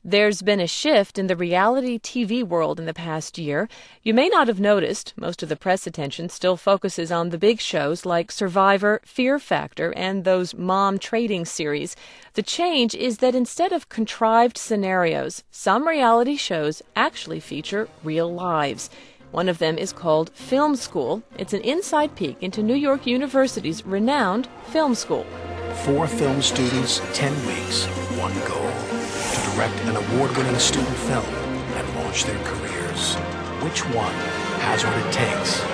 There's been a shift in the reality TV world in the past year. You may not have noticed, most of the press attention still focuses on the big shows like Survivor, Fear Factor, and those mom trading series. The change is that instead of contrived scenarios, some reality shows actually feature real lives. One of them is called Film School. It's an inside peek into New York University's renowned film school. 4 film students, 10 weeks, one goal: to direct an award-winning student film and launch their careers. Which one has what it takes?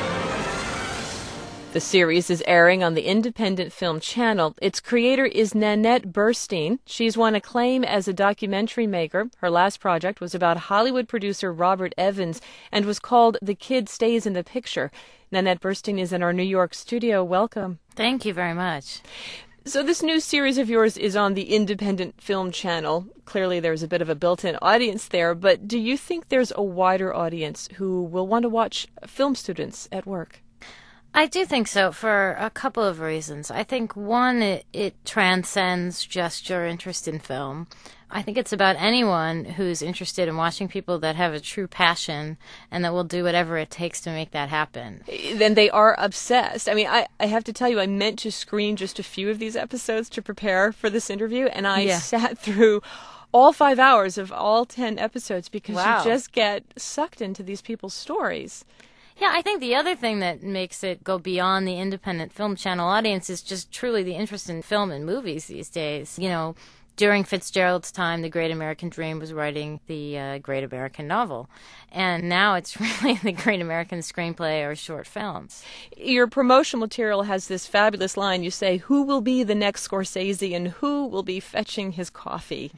The series is airing on the Independent Film Channel. Its creator is Nanette Burstein. She's won acclaim as a documentary maker. Her last project was about Hollywood producer Robert Evans and was called The Kid Stays in the Picture. Nanette Burstein is in our New York studio. Welcome. Thank you very much. So this new series of yours is on the Independent Film Channel. Clearly there's a bit of a built-in audience there, but do you think there's a wider audience who will want to watch film students at work? I do think so, for a couple of reasons. I think, one, it transcends just your interest in film. I think it's about anyone who's interested in watching people that have a true passion and that will do whatever it takes to make that happen. Then they are obsessed. I mean, I have to tell you, I meant to screen just a few of these episodes to prepare for this interview, and I sat through all 5 hours of all 10 episodes because you just get sucked into these people's stories. Yeah, I think the other thing that makes it go beyond the Independent Film Channel audience is just truly the interest in film and movies these days. You know, during Fitzgerald's time, the Great American Dream was writing the Great American Novel. And now it's really the Great American Screenplay or short films. Your promotional material has this fabulous line. You say, who will be the next Scorsese and who will be fetching his coffee?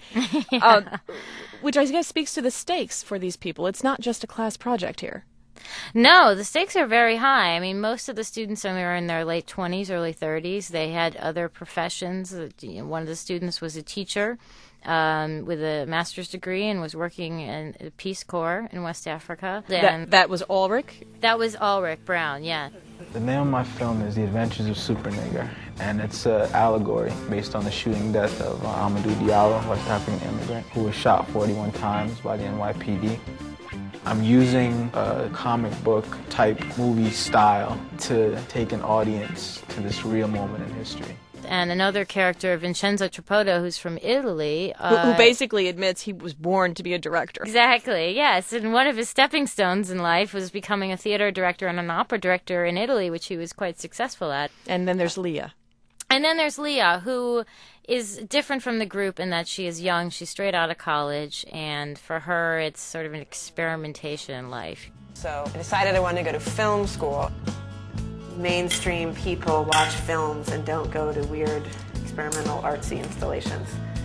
Which I guess speaks to the stakes for these people. It's not just a class project here. No, the stakes are very high. I mean, most of the students are in their late 20s, early 30s. They had other professions. One of the students was a teacher with a master's degree and was working in the Peace Corps in West Africa. That was Ulrich? That was Ulrich Braun, yeah. The name of my film is The Adventures of Super Nigger, and it's an allegory based on the shooting death of Amadou Diallo, West African immigrant, who was shot 41 times by the NYPD. I'm using a comic book type movie style to take an audience to this real moment in history. And another character, Vincenzo Tripodi, who's from Italy. Who basically admits he was born to be a director. Exactly, yes. And one of his stepping stones in life was becoming a theater director and an opera director in Italy, which he was quite successful at. And then there's Leah. And then there's Leah, who is different from the group in that she is young. She's straight out of college, and for her, it's sort of an experimentation in life. So I decided I wanted to go to film school. Mainstream people watch films and don't go to weird experimental artsy installations.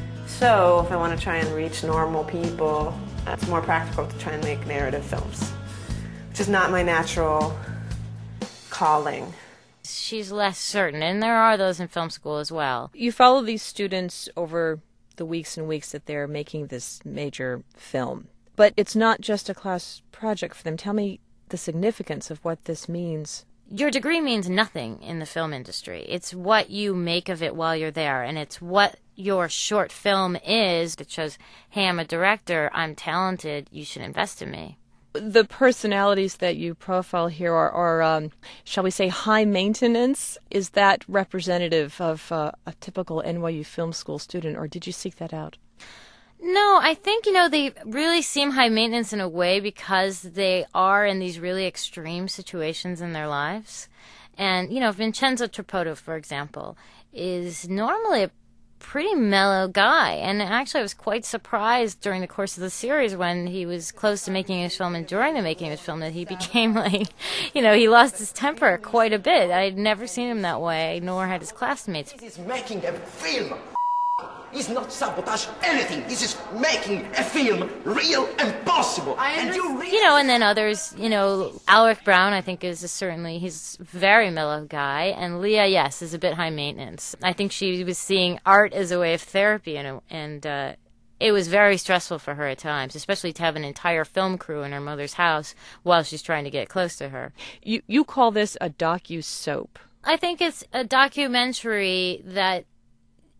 So if I want to try and reach normal people, it's more practical to try and make narrative films, which is not my natural calling. She's less certain, and there are those in film school as well. You follow these students over the weeks and weeks that they're making this major film. But it's not just a class project for them. Tell me the significance of what this means. Your degree means nothing in the film industry. It's what you make of it while you're there, and it's what your short film is that shows, hey, I'm a director, I'm talented, you should invest in me. The personalities that you profile here are shall we say, high maintenance. Is that representative of a typical NYU Film School student, or did you seek that out? No, I think, they really seem high maintenance in a way because they are in these really extreme situations in their lives. And, Vincenzo Tripodi, for example, is normally a pretty mellow guy, and actually I was quite surprised during the course of the series when he was close to making his film and during the making of his film that he became he lost his temper quite a bit. I'd never seen him that way, nor had his classmates. This is making a film. It's not sabotage anything. This is making a film real and possible. And and then others, Ulrich Braun, I think, he's a very mellow guy. And Leah, yes, is a bit high maintenance. I think she was seeing art as a way of therapy, and it was very stressful for her at times, especially to have an entire film crew in her mother's house while she's trying to get close to her. You call this a docu-soap. I think it's a documentary that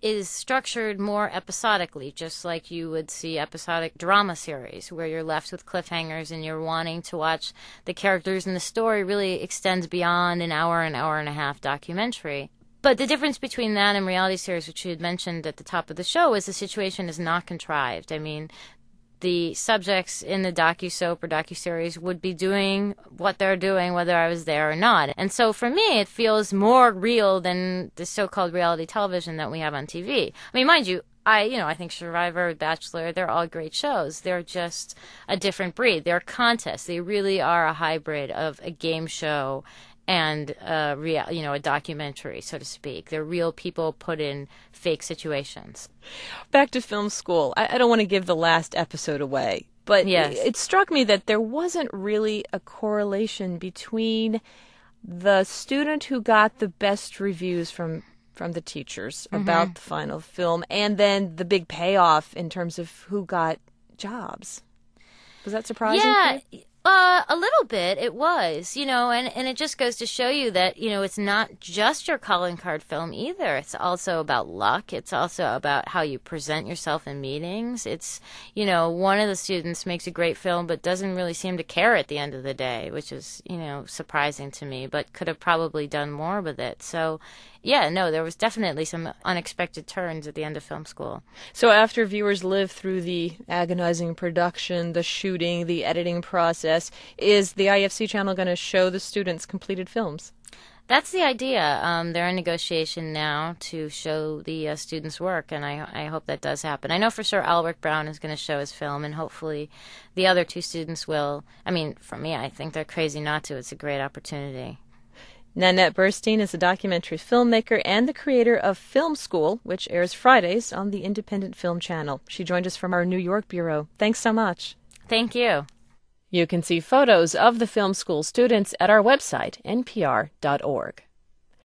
is structured more episodically, just like you would see episodic drama series where you're left with cliffhangers and you're wanting to watch the characters, and the story really extends beyond an hour and a half documentary. But the difference between that and reality series, which you had mentioned at the top of the show, is the situation is not contrived. I mean, the subjects in the docu-soap or docu-series would be doing what they're doing whether I was there or not. And so for me, it feels more real than the so-called reality television that we have on TV. I mean, mind you, I think Survivor, Bachelor, they're all great shows. They're just a different breed. They're contests. They really are a hybrid of a game show and a documentary, so to speak. They're real people put in fake situations. Back to film school. I don't want to give the last episode away, but yes. It struck me that there wasn't really a correlation between the student who got the best reviews from the teachers about the final film and then the big payoff in terms of who got jobs. Was that surprising to you? A little bit, it was, and it just goes to show you that, it's not just your calling card film either. It's also about luck. It's also about how you present yourself in meetings. It's, one of the students makes a great film but doesn't really seem to care at the end of the day, which is, surprising to me, but could have probably done more with it. So, yeah, no, there was definitely some unexpected turns at the end of film school. So after viewers live through the agonizing production, the shooting, the editing process, is the IFC channel going to show the students completed films? That's the idea. They're in negotiation now to show the students' work, and I hope that does happen. I know for sure Albert Brown is going to show his film, and hopefully the other two students will. I mean, for me, I think they're crazy not to. It's a great opportunity. Nanette Burstein is a documentary filmmaker and the creator of Film School, which airs Fridays on the Independent Film Channel. She joined us from our New York bureau. Thanks so much. Thank you. You can see photos of the Film School students at our website, npr.org.